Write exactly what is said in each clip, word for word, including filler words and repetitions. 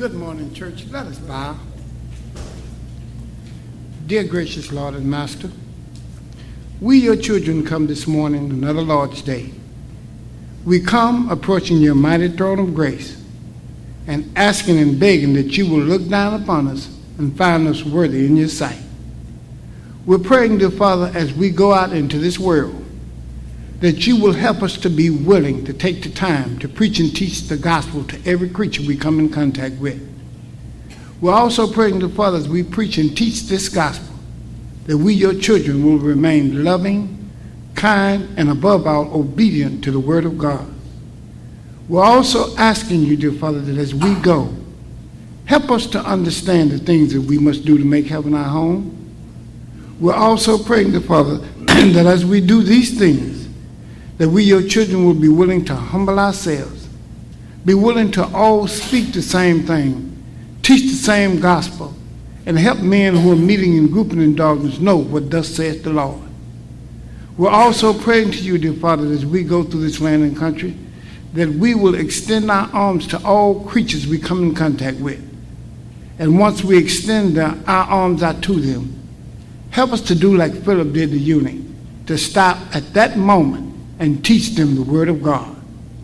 Good morning, church. Let us bow. Dear gracious Lord and Master, we, your children, come this morning, another Lord's Day. We come approaching your mighty throne of grace and asking and begging that you will look down upon us and find us worthy in your sight. We're praying, dear Father, as we go out into this world, that you will help us to be willing to take the time to preach and teach the gospel to every creature we come in contact with. We're also praying, dear Father, as we preach and teach this gospel, that we, your children, will remain loving, kind, and above all, obedient to the word of God. We're also asking you, dear Father, that as we go, help us to understand the things that we must do to make heaven our home. We're also praying, dear Father, that as we do these things, that we, your children, will be willing to humble ourselves, be willing to all speak the same thing, teach the same gospel, and help men who are meeting and grouping in darkness know what thus saith the Lord. We're also praying to you, dear Father, as we go through this land and country, that we will extend our arms to all creatures we come in contact with. And once we extend our arms out to them, help us to do like Philip did the eunuch, to stop at that moment and teach them the word of God.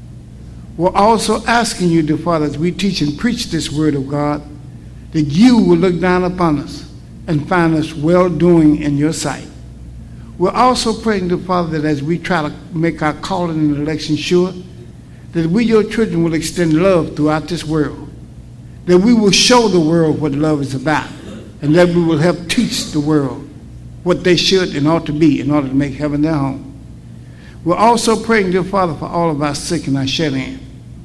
We're also asking you, dear Father, as we teach and preach this word of God, that you will look down upon us and find us well-doing in your sight. We're also praying, dear Father, that as we try to make our calling and election sure, that we, your children, will extend love throughout this world, that we will show the world what love is about, and that we will help teach the world what they should and ought to be in order to make heaven their home. We're also praying, dear Father, for all of our sick and our shut-in,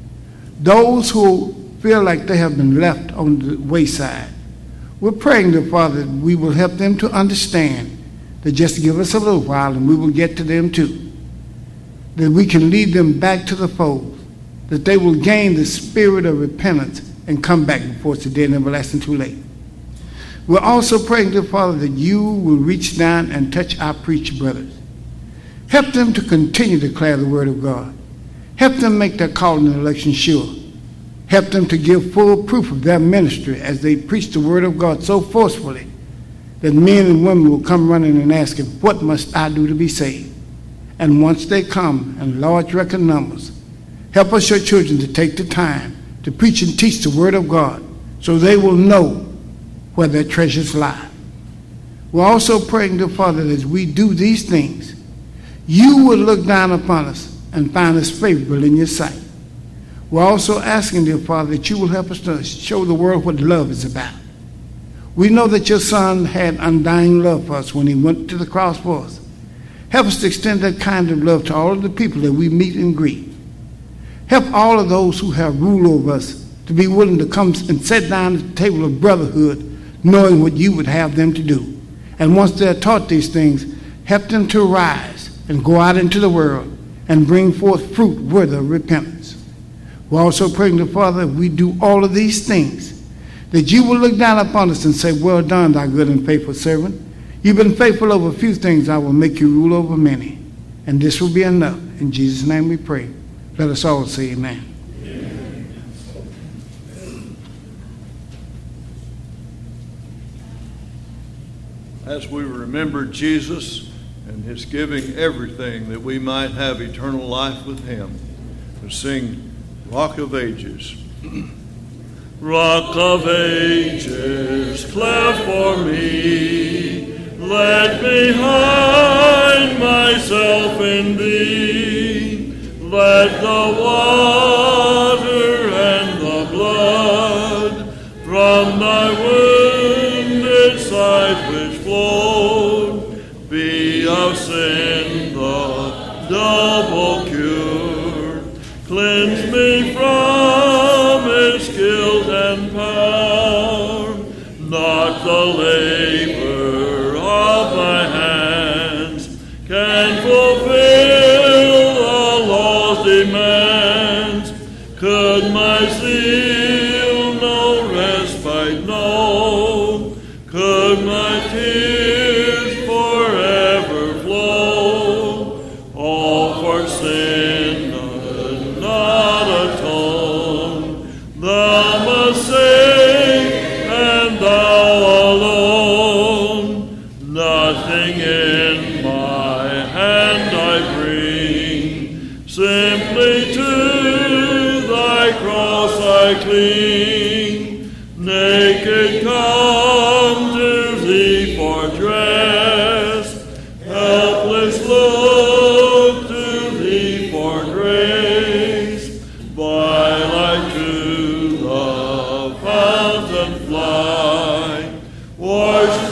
those who feel like they have been left on the wayside. We're praying, dear Father, that we will help them to understand that just give us a little while and we will get to them too, that we can lead them back to the fold, that they will gain the spirit of repentance and come back before it's a dead and everlasting too late. We're also praying, dear Father, that you will reach down and touch our preacher brothers. Help them to continue to declare the word of God. Help them make their calling and election sure. Help them to give full proof of their ministry as they preach the word of God so forcefully that men and women will come running and asking, what must I do to be saved? And once they come in large record numbers, help us, your children, to take the time to preach and teach the word of God so they will know where their treasures lie. We're also praying, dear Father, that as we do these things, you will look down upon us and find us favorable in your sight. We're also asking, dear Father, that you will help us to show the world what love is about. We know that your Son had undying love for us when he went to the cross for us. Help us to extend that kind of love to all of the people that we meet and greet. Help all of those who have rule over us to be willing to come and sit down at the table of brotherhood, knowing what you would have them to do. And once they're taught these things, help them to rise and go out into the world and bring forth fruit worthy of repentance. We're also praying, to Father, if we do all of these things, that you will look down upon us and say, well done, thy good and faithful servant. You've been faithful over a few things, I will make you rule over many. And this will be enough. In Jesus' name we pray. Let us all say amen. As we remember Jesus and his giving everything that we might have eternal life with him, we sing Rock of Ages. Rock of Ages, cleft for me, let me hide myself in thee. Let the water and the blood from thy wounded side which flowed be of sin the double cure. Cleanse me from its guilt and power, not the labor of my hands can fulfill the law's demands. Could my zeal no respite know? Could my tears forever flow? All for sin not atone, the Messiah I cling. Naked come to thee for dress, helpless look to thee for grace. By light to the fountain fly, wash